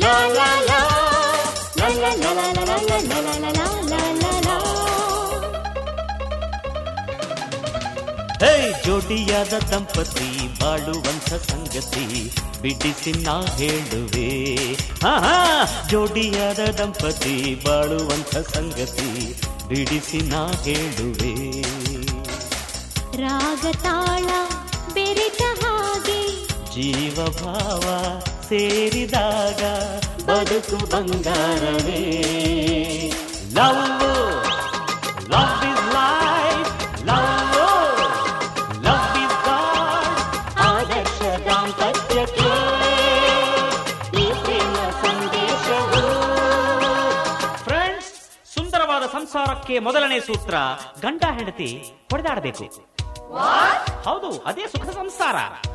ಹೇ ಜೋಡಿಯಾದ ದಂಪತಿ ಬಾಳುವಂಥ ಸಂಗತಿ ಬಿಡಿಸಿ ನಾ ಹೇಳುವೆ. ಜೋಡಿಯಾದ ದಂಪತಿ ಬಾಳುವಂಥ ಸಂಗತಿ ಬಿಡಿಸಿ ನಾ ಹೇಳುವೆ. ರಾಗ ತಾಳ ಬೆರೆತ ಹಾಗೆ ಜೀವ ಭಾವ ಸೇರಿದಾಗ ಬದುಕು ಬಂಗಾರವೇ. Love love is life, love love is God. ಆದರ್ಶ ದಾಂಪತ್ಯಕ್ಕೆ ಈ ಪ್ರೇಮ ಸಂದೇಶವು. ಫ್ರೆಂಡ್ಸ್, ಸುಂದರವಾದ ಸಂಸಾರಕ್ಕೆ ಮೊದಲನೇ ಸೂತ್ರ ಗಂಡ ಹೆಂಡತಿ ಹೊಡೆದಾಡಬೇಕು. ಹೌದು, ಅದೇ ಸುಖ ಸಂಸಾರ.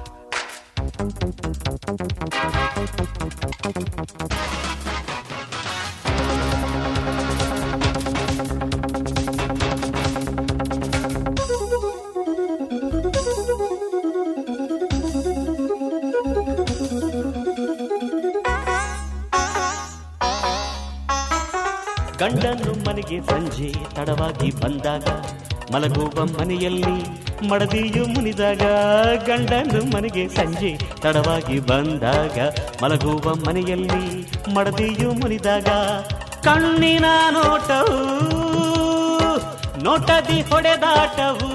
ಗಂಡನು ಮನೆಗೆ ಸಂಜೆ ತಡವಾಗಿ ಬಂದಾಗ, ಮಲಗುವ ಮನೆಯಲ್ಲಿ ಮಡದಿಯು ಮುನಿದಾಗ. ಗಂಡನು ಮನೆಗೆ ಸಂಜೆ ತಡವಾಗಿ ಬಂದಾಗ, ಮಲಗುವ ಮನೆಯಲ್ಲಿ ಮಡದಿಯು ಮುನಿದಾಗ. ಕಣ್ಣಿನ ನೋಟವು ನೋಟದಿ ಹೊಡೆದಾಟವು.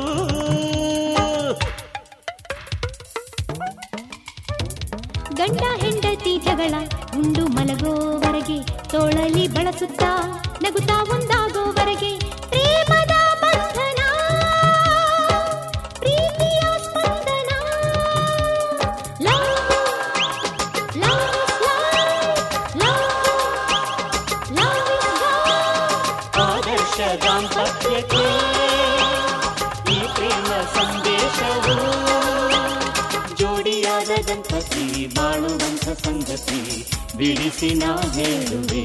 ಗಂಡ ಹೆಂಡತಿ ಜಗಳ ಉಂಡು ಮಲಗೋವರೆಗೆ, ತೋಳಲಿ ಬಳಸುತ್ತಾ ನಗುತ್ತಾ ಒಂದಾಗೋವರೆಗೆ ಪ್ರೇಮದ ಬಂಧನ, ಪ್ರೀತಿಯ ಸ್ಪಂದನ. ಲವ್ ಲವ್ ಲವ್ ಲವ್ ಆದರ್ಶ ದಾಂಪತ್ಯಕ್ಕೆ ಈ ಪ್ರೇಮ ಸಂದೇಶವು. ಜೋಡಿಯಾದ ದಂಪತಿ ಬಾಳುವಂಥ ಸಂಗತಿ ಬಿಡಿಸಿ ನಾ ಹೇಳುವೆ.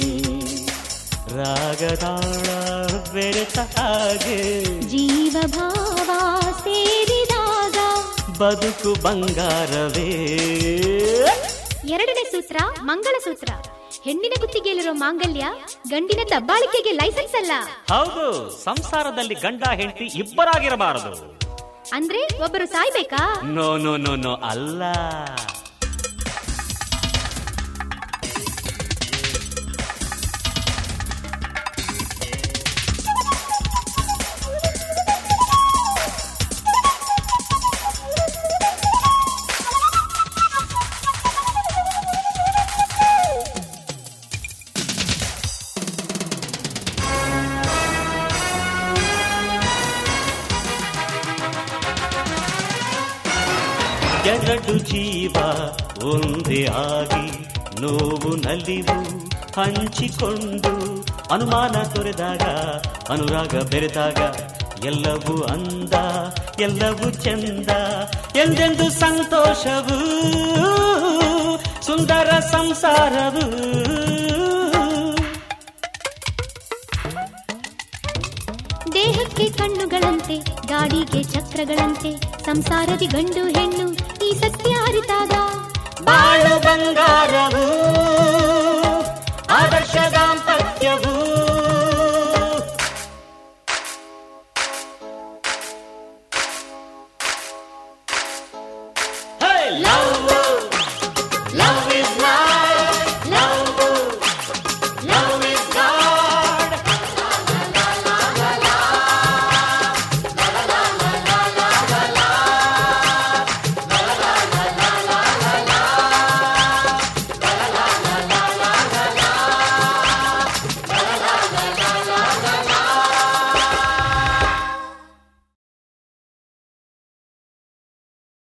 ರಾಗದಾಳ ಬೆರೆತ ಹಾಗೆ ಜೀವ ಭಾವ ಸೇರಿದಾಗ ಬದುಕು ಬಂಗಾರವೇ. ಎರಡನೇ ಸೂತ್ರ ಮಂಗಳಸೂತ್ರ. ಹೆಣ್ಣಿನ ಕುತ್ತಿಗೆಯಲ್ಲಿರೋ ಮಾಂಗಲ್ಯ ಗಂಡಿನ ದಬ್ಬಾಳಿಕೆಗೆ ಲೈಸೆನ್ಸ್ ಅಲ್ಲ. ಹೌದು, ಸಂಸಾರದಲ್ಲಿ ಗಂಡ ಹೆಂಡತಿ ಇಬ್ಬರಾಗಿರಬಾರದು. ಅಂದ್ರೆ ಒಬ್ಬರು ಸಾಯ್ಬೇಕಾ? ನೋ ನೋ ನೋ ನೋ, ಅಲ್ಲ. ಎರಡು ಜೀವ ಒಂದೇ ಆಗಿ ನೋವು ನಲಿವು ಹಂಚಿಕೊಂಡು, ಅನುಮಾನ ತೊರೆದಾಗ ಅನುರಾಗ ಬೆರೆತಾಗ ಎಲ್ಲವೂ ಅಂದ ಎಲ್ಲವೂ ಚಂದ. ಎಂದೆಂದು ಸಂತೋಷವು ಸುಂದರ ಸಂಸಾರವು. ದೇಹಕ್ಕೆ ಕಣ್ಣುಗಳಂತೆ ಗಾಡಿಗೆ ಚಕ್ರಗಳಂತೆ, ಸಂಸಾರದಿ ಗಂಡು ಹೆಣ್ಣು ಈ ಸತ್ಯ ಅರಿತಾಗ ಬಾಳು ಬಂಗಾರವು. ಆದರ್ಶ ದಾಂಪತ್ಯವು. ಲವ್